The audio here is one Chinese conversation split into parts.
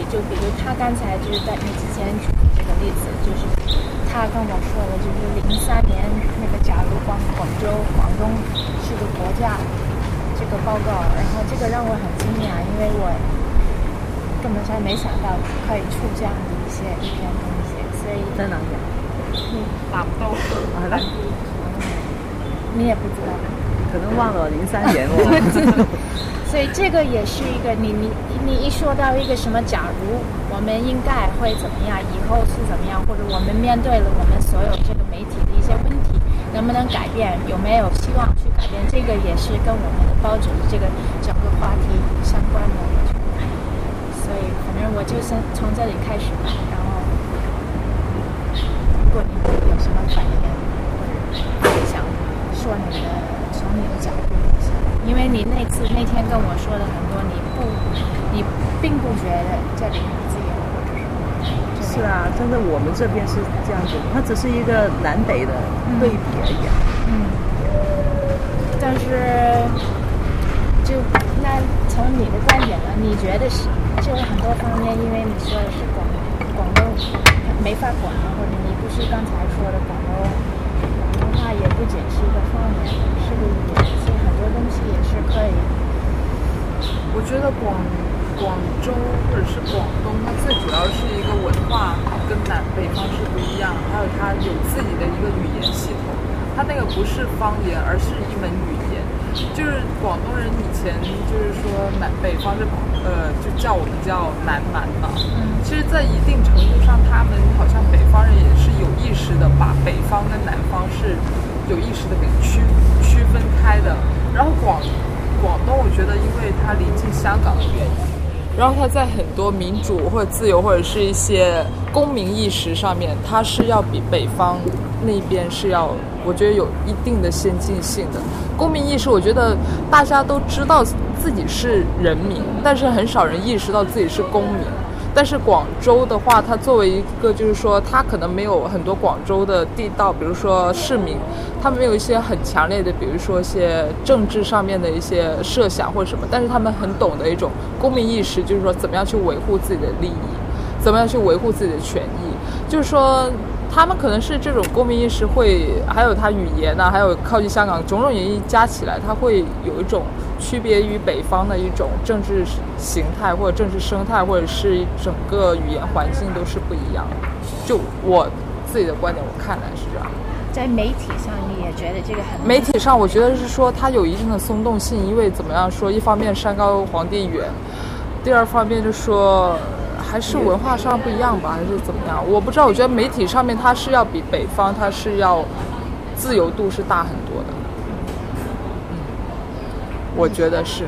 就比如他刚才就是在你之前举这个例子，就是他跟我说的，就是03年那个假如广东是个国家这个报告，然后这个让我很惊讶，因为我根本上没想到可以出这样的一篇东西，所以在哪里？ 拿不到来， 你也不知道， 可能忘了03年哦。 所以这个也是一个你一说到一个什么假如我们应该会怎么样，以后是怎么样，或者我们面对了我们所有这个媒体的一些问题能不能改变，有没有希望去改变，这个也是跟我们的报纸这个整个话题相关的。所以反正我就先从这里开始吧，然后如果你有什么反应或者想说你的从你的角度，因为你那天跟我说的很多，你并不觉得这里很自由，或者是啊，真的我们这边是这样子，它只是一个南北的对比而已。 但是就那从你的观点呢，你觉得是就很多方面，因为你说的是广东没法管，或者你不是刚才说的广东话也不仅是一个方言，是个语言，所以很多东西也是可以。 我觉得广州或者是广东，它最主要是一个文化跟南北方是不一样，还有它有自己的一个语言系统，它那个不是方言，而是一门语言。就是广东人以前就是说南北方是就叫我们叫南蛮嘛。其实，在一定程度上，他们好像北方人也是有意识的把北方跟南方是有意识的给区分开的。然后广东，我觉得因为它临近香港的原因，然后它在很多民主或者自由或者是一些公民意识上面，它是要比北方那边是要，我觉得有一定的先进性的。公民意识，我觉得大家都知道自己是人民，但是很少人意识到自己是公民。但是广州的话，它作为一个就是说，它可能没有很多广州的地道，比如说市民，他们没有一些很强烈的，比如说一些政治上面的一些设想或者什么，但是他们很懂得一种公民意识，就是说怎么样去维护自己的利益，怎么样去维护自己的权益，就是说他们可能是这种公民意识会，还有他语言啊，还有靠近香港种种原因加起来，它会有一种区别于北方的一种政治形态或者政治生态，或者是整个语言环境都是不一样的。就我自己的观点，我看来是这样。 在媒体上，你也觉得这个很？ 媒体上，我觉得是说它有一定的松动性，因为怎么样说，一方面山高皇帝远，第二方面就说还是文化上不一样吧，还是怎么样？我不知道。我觉得媒体上面它是要比北方，它是要自由度是大很多的。我觉得是。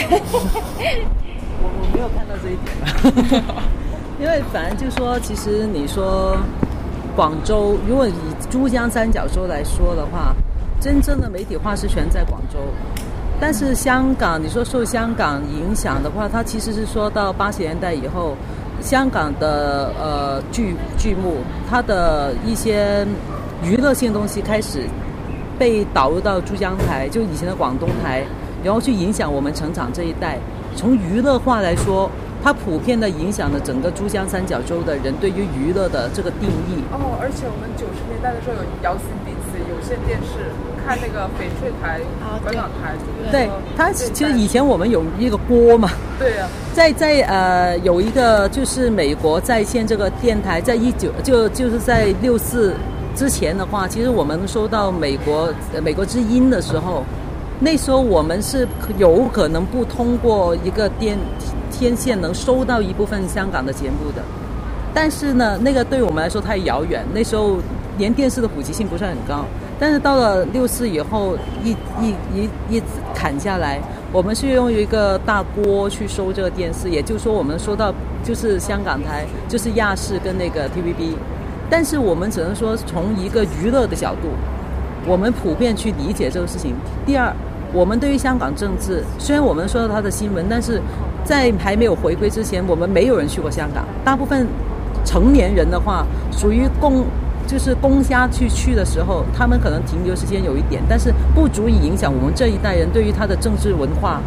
我没有看到这一点因为反正就说，其实你说广州，如果以珠江三角洲来说的话，真正的媒体化是全在广州。但是香港，你说受香港影响的话，它其实是说到80年代以后，香港的剧目，它的一些娱乐性东西开始被导入到珠江台，就以前的广东台，然后去影响我们成长这一代。从娱乐化来说，它普遍的影响了整个珠江三角洲的人对于娱乐的这个定义。 而且我们90年代的时候有遥 CDC 有线电视，看那个翡翠台、本港台。 对，它其实以前我们有一个锅嘛。 对啊。 在有一个就是美国在线这个电台，在就是在64之前的话，其实我们收到美国之音的时候，那时候我们是有可能不通过一个天线能收到一部分香港的节目的，但是呢，那个对我们来说太遥远，那时候连电视的普及性不是很高。但是到了64以后，一砍下来，我们是用一个大锅去收这个电视，也就是说我们收到就是香港台，就是亚视跟那个 TVB。但是我们只能说从一个娱乐的角度，我们普遍去理解这个事情。第二，我们对于香港政治，虽然我们说到它的新闻，但是在还没有回归之前，我们没有人去过香港。大部分成年人的话，属于就是公家去的时候，他们可能停留时间有一点，但是不足以影响我们这一代人对于他的政治文化、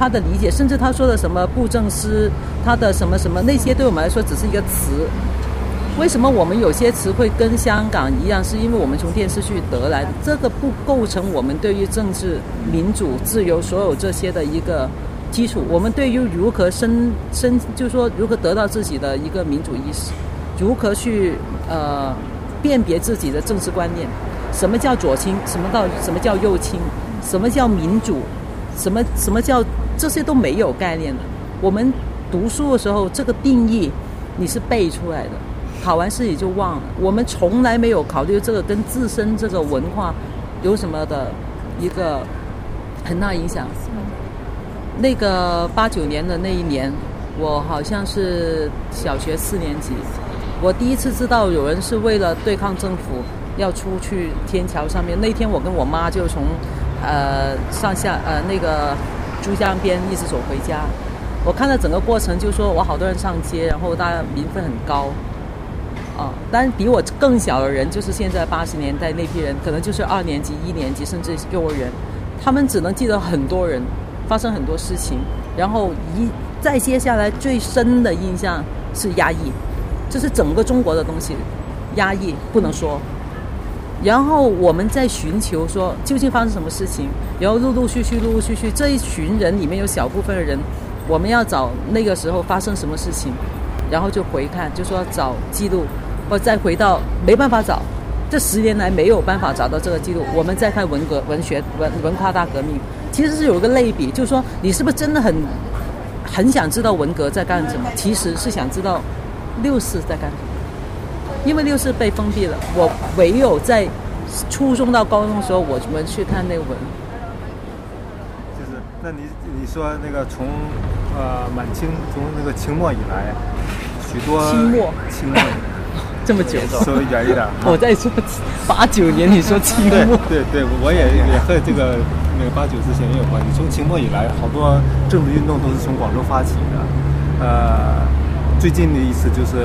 他的理解，甚至他说的什么布政司，他的什么什么那些对我们来说只是一个词。为什么我们有些词汇跟香港一样，是因为我们从电视剧得来的，这个不构成我们对于政治、民主、自由所有这些的一个基础。我们对于如何就是说如何得到自己的一个民主意识，如何去辨别自己的政治观念，什么叫左倾，什么叫右倾，什么叫民主，什么叫这些都没有概念的。我们读书的时候，这个定义你是背出来的，考完试也就忘了。我们从来没有考虑这个跟自身这个文化有什么的一个很大影响。那个89年的那一年，我好像是小学4年级，我第一次知道有人是为了对抗政府要出去天桥上面。那天我跟我妈就从上下那个珠江边一直走回家，我看到整个过程，就说我好多人上街，然后大家民愤很高当然比我更小的人，就是现在80年代那批人，可能就是2年级、1年级，甚至幼儿园，他们只能记得很多人发生很多事情，然后再接下来最深的印象是压抑，这是整个中国的东西，压抑不能说。然后我们在寻求说究竟发生什么事情，然后陆陆续续这一群人里面有小部分的人，我们要找那个时候发生什么事情，然后就回看，就说找记录，或再回到没办法找，这10年来没有办法找到这个记录，我们再看文化大革命，其实是有一个类比，就是说你是不是真的很想知道文革在干什么，其实是想知道64在干什么。因为64被封闭了，我唯有在初中到高中的时候，我们去看那个文。 就是，那你说那个从满清从那个清末以来，许多清末这么久， 稍微远一点。 我在说89年，你说清末？ 对，我也和这个那个89之前也有关系。从清末以来，好多政治运动都是从广州发起的。最近的一次就是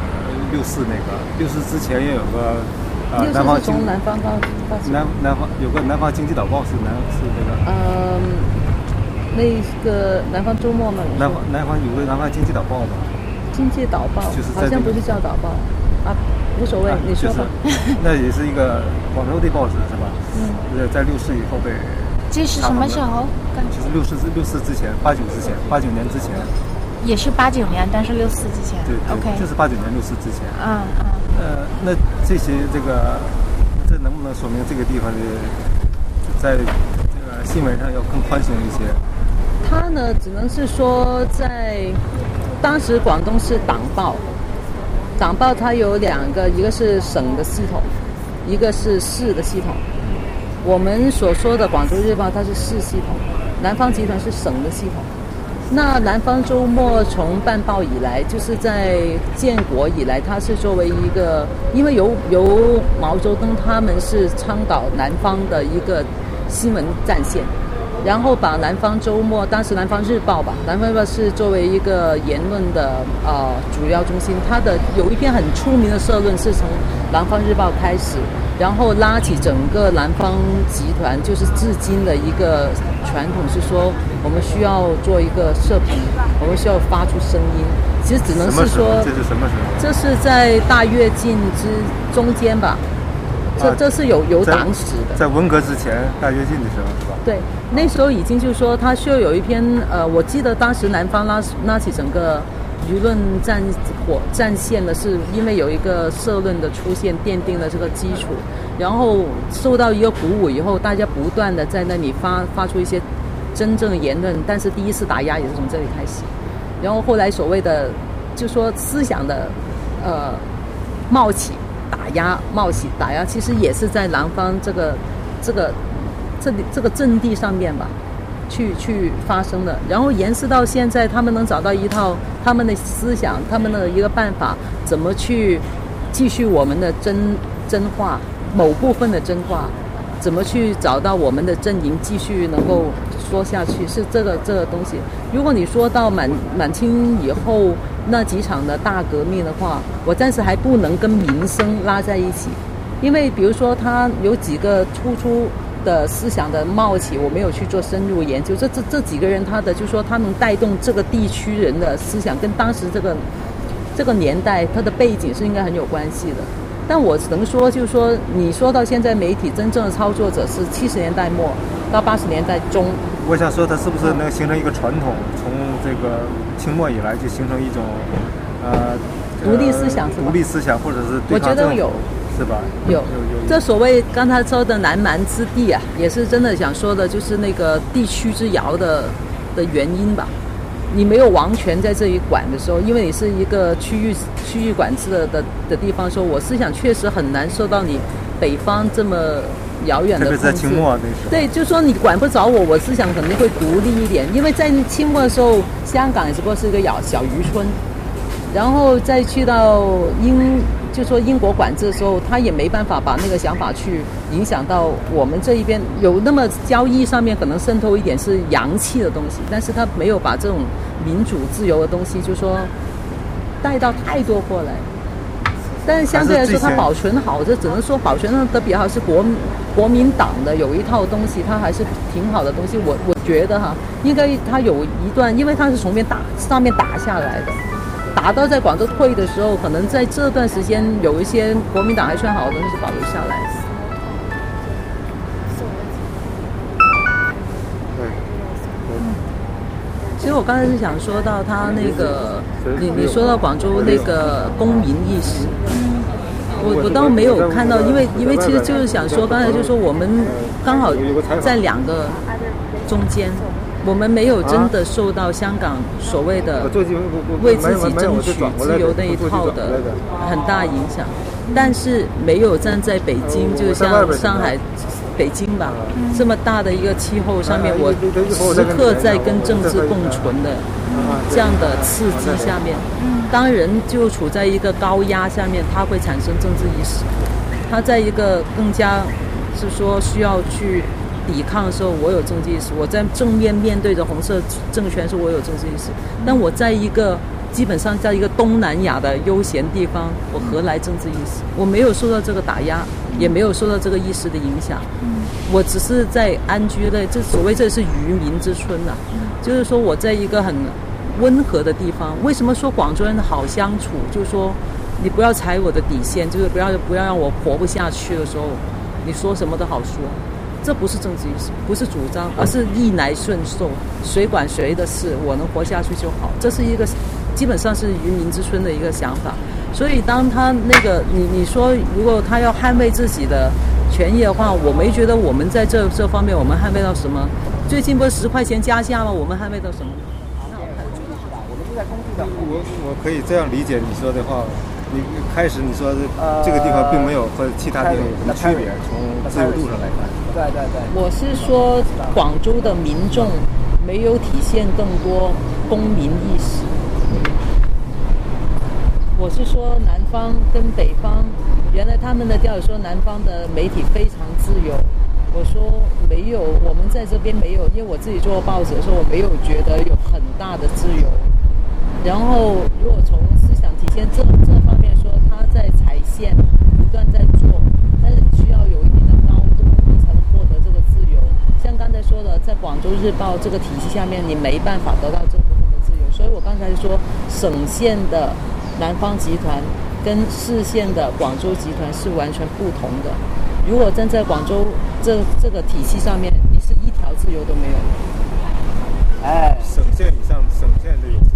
64那个，64之前也有个南方从南方发起， 南方有个南方经济导报是那个那个南方周末嘛， 南方有个南方经济导报嘛， 经济导报就是好像不是叫导报无所谓，你说吧。 那也是一个广州的报纸是吧？在64以后被。 这是什么时候？ 就是64之前，89之前，89年之前。 也是89年，但是64之前。 对 ，OK， 就是89年64之前。那这能不能说明这个地方的在这个新闻上要更宽松一些？ 它呢，只能是说在当时广东是党报它有2个，一个是省的系统，一个是市的系统。我们所说的广州日报它是市系统，南方集团是省的系统。那南方周末从办报以来，就是在建国以来，它是作为一个，因为由毛泽东他们是倡导南方的一个新闻战线，然后把南方周末，当时南方日报是作为一个言论的主要中心。它的有一篇很出名的社论是从南方日报开始，然后拉起整个南方集团，就是至今的一个传统，是说我们需要做一个社评，我们需要发出声音。其实只能是说， 这是什么时候？ 这是在大跃进之中间吧。这是有党史的， 在文革之前，大跃进的时候是吧？ 对，那时候已经就是说，他需要有一篇我记得当时南方拉起整个舆论战线的，是因为有一个社论的出现，奠定了这个基础，然后受到一个鼓舞以后，大家不断的在那里发出一些真正的言论，但是第一次打压也是从这里开始，然后后来所谓的就说思想的冒起打压，其实也是在南方这个阵地上面吧，去发生的。然后延伸到现在，他们能找到一套他们的思想，他们的一个办法，怎么去继续我们的真话，某部分的真话，怎么去找到我们的阵营继续能够说下去，是这个东西。如果你说到满清以后那几场的大革命的话，我暂时还不能跟民生拉在一起，因为比如说它有几个突出的思想的冒起，我没有去做深入研究。这几个人他的就是说他能带动这个地区人的思想，跟当时这个年代他的背景是应该很有关系的。但我只能说，就是说你说到现在媒体真正的操作者是70年代末到80年代中。 我想说，它是不是能形成一个传统？从这个清末以来就形成一种独立思想，是吧？ 独立思想，或者是对我觉得有， 是吧？ 有。这所谓刚才说的南蛮之地啊，也是真的想说的，就是那个地区之遥的原因吧。你没有王权在这里管的时候，因为你是一个区域管制的地方，说我思想确实很难受到你北方这么遥远的控制。 特别在清末那时候。 对，就说你管不着我思想肯定会独立一点，因为在清末的时候，香港也只不过是一个小渔村，然后再去到就说英国管制的时候，他也没办法把那个想法去影响到我们这一边。有那么交易上面可能渗透一点是洋气的东西，但是他没有把这种民主自由的东西就说带到太多过来。但是相对来说他保存好，这只能说保存的比较好是国民党的有一套东西，它还是挺好的东西。我觉得应该它有一段，因为它是从上面打下来的，打到在广州退的时候，可能在这段时间有一些国民党还算好的东西保留下来。其实我刚才是想说到他那个，你说到广州那个公民意识，我倒没有看到，因为其实就是想说，刚才就说我们刚好在两个中间。我们没有真的受到香港所谓的为自己争取自由那一套的很大影响，但是没有站在北京，就像上海、北京吧，这么大的一个气候上面，我时刻在跟政治共存的这样的刺激下面，当人就处在一个高压下面，他会产生政治意识，他在一个更加是说需要去抵抗的时候，我有政治意识；我在正面面对着红色政权的时候，我有政治意识。但我在一个基本上在一个东南亚的悠闲地方，我何来政治意识？我没有受到这个打压，也没有受到这个意识的影响。我只是在安居类，这所谓这是渔民之村啊，就是说我在一个很温和的地方。为什么说广州人好相处？就是说你不要踩我的底线，就是不要让我活不下去的时候，你说什么都好说。这不是政治意识，不是主张，而是逆来顺受，谁管谁的事，我能活下去就好。这是一个基本上是渔民之村的一个想法。所以当他那个你说如果他要捍卫自己的权益的话，我没觉得我们在这方面我们捍卫到什么。最近不是10块钱加价吗？我们捍卫到什么？ 我可以这样理解你说的话。你开始你说这个地方并没有和其他地方有什么区别，从自由度上来看。 对。我是说广州的民众没有体现更多公民意识。我是说南方跟北方，原来他们的调说南方的媒体非常自由，我说没有，我们在这边没有，因为我自己做报纸的时候，我没有觉得有很大的自由。然后如果从思想体现这方面说，他在踩线不断在做，但是需要有一定的高度，你才能获得这个自由。像刚才说的，在广州日报这个体系下面，你没办法得到这部分的自由。所以我刚才说，省县的南方集团跟市县的广州集团是完全不同的。如果站在广州这个体系上面，你是一条自由都没有。 省县以上，省县的有